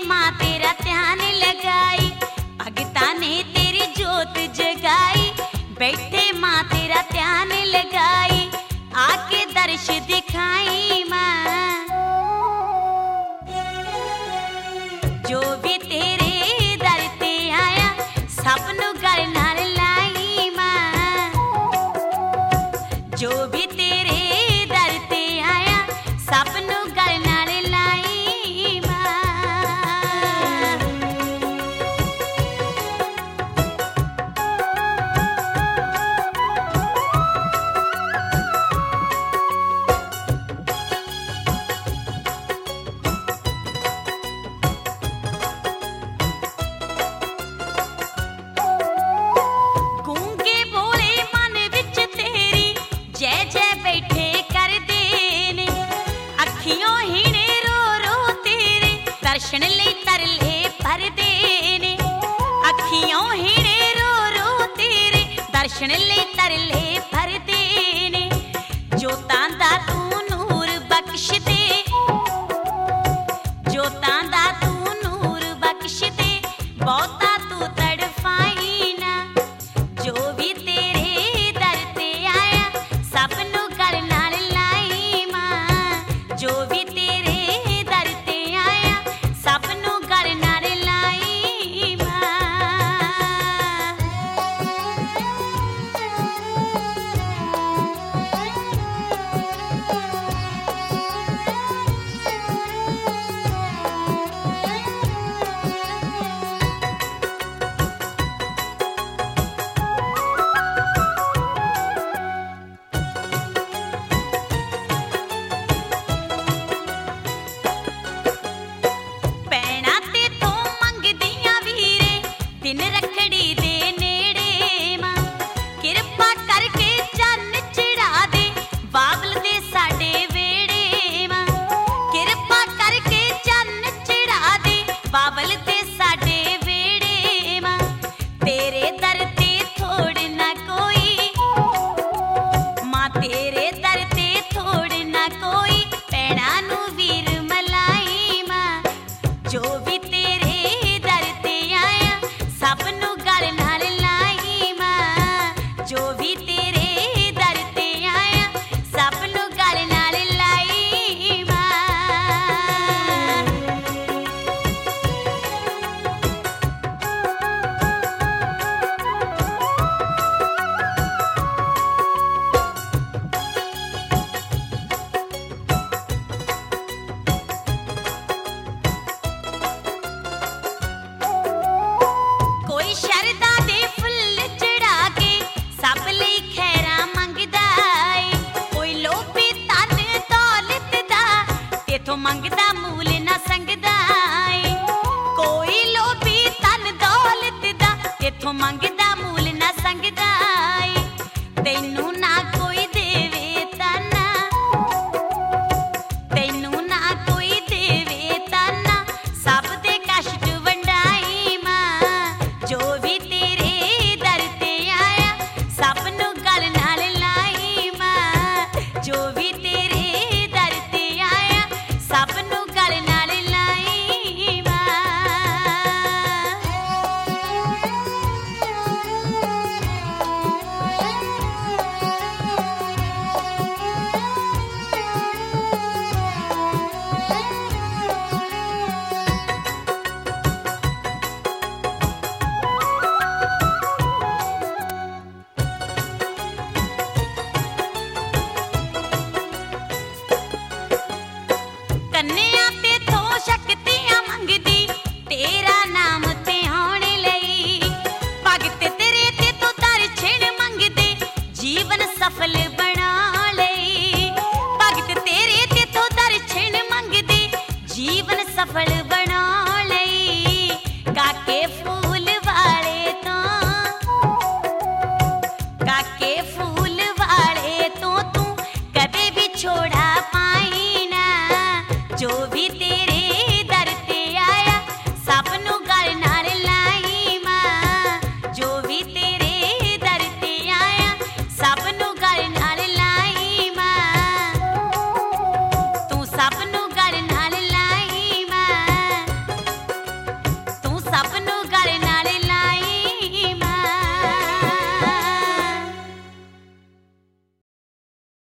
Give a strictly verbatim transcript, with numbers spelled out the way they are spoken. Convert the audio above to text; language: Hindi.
मां तेरा ध्यान लगाई, भगता ने तेरी जोत जगाई। बैठे मां तेरा ध्यान लगाई, आके दर्श दिखाई मां। जो भी तेरे दर ते आया, सबनू गल नाल लाई मां। जो भी तेरे दर ते आया, सबनू गल नाल लाई मां। गूंगे बोले मन विच तेरी जय जय बैठे कर देने, अखियों हीने रो रो तेरे दर्शन लई